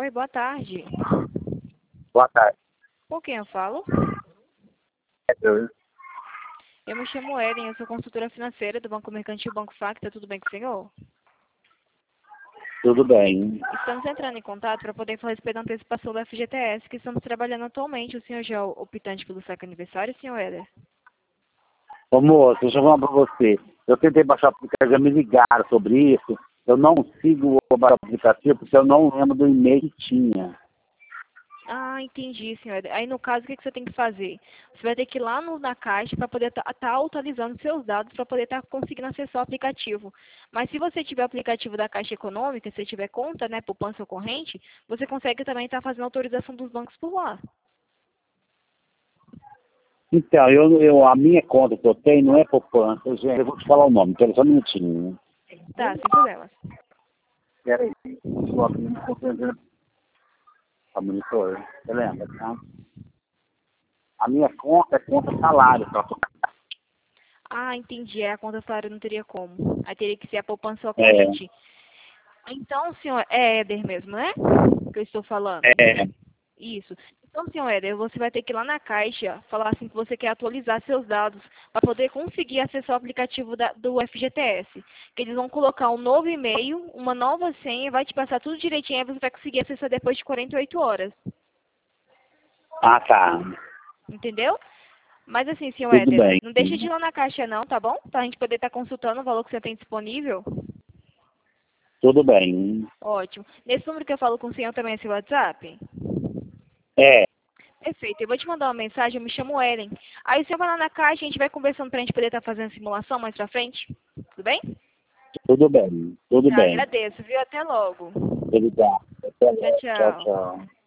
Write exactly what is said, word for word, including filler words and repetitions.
Oi, boa tarde. Boa tarde. Com quem eu falo? É eu. Eu me chamo Ellen, eu sou consultora financeira do Banco Mercantil Banco Facta. Tudo bem com o senhor? Tudo bem. Estamos entrando em contato para poder falar a respeito da antecipação do F G T S que estamos trabalhando atualmente. O senhor já é o optante pelo saque aniversário, senhor Éder? Ô moço, deixa eu falar pra você. Eu tentei baixar o aplicativo, já me ligaram sobre isso. Eu não consigo baixar o aplicativo porque eu não lembro do e-mail que tinha. Ah, entendi, senhor Éder. Aí, no caso, o que, que você tem que fazer? Você vai ter que ir lá no, na Caixa para poder estar tá, tá atualizando seus dados para poder estar tá conseguindo acessar o aplicativo. Mas se você tiver o aplicativo da Caixa Econômica, se tiver conta, né, poupança ou corrente, você consegue também estar tá fazendo autorização dos bancos por lá. Então, eu, eu, a minha conta que eu tenho não é poupança, gente. Eu vou te falar o nome, espera só um minutinho. Tá, sem problemas. Espera aí. Estou aqui no computador. Tá monitor, você lembra, tá? A minha conta é conta salário, tá? Ah, entendi. É, a conta salário não teria como. Aí teria que ser a poupança ou a É, corrente. Então, senhor, é Éder mesmo, né? Que eu estou falando. é. Isso. Então, senhor Éder, você vai ter que ir lá na Caixa, falar assim que você quer atualizar seus dados para poder conseguir acessar o aplicativo da- do F G T S. Que eles vão colocar um novo e-mail, uma nova senha, vai te passar tudo direitinho e você vai conseguir acessar depois de quarenta e oito horas. Ah, tá. Entendeu? Mas assim, senhor Tudo Éder, bem. não deixe de ir lá na Caixa não, tá bom? Pra gente poder estar consultando o valor que você tem disponível. Tudo bem. Ótimo. Nesse número que eu falo com o senhor também é seu WhatsApp? É, Perfeito. Eu vou te mandar uma mensagem, eu me chamo Ellen. Aí você vai lá na caixa, a gente vai conversando pra gente poder estar fazendo simulação mais pra frente. Tudo bem? tudo bem. Tudo Tá, bem. agradeço, viu? Até logo. Obrigado. Até Tchau, logo. Tchau, tchau. tchau.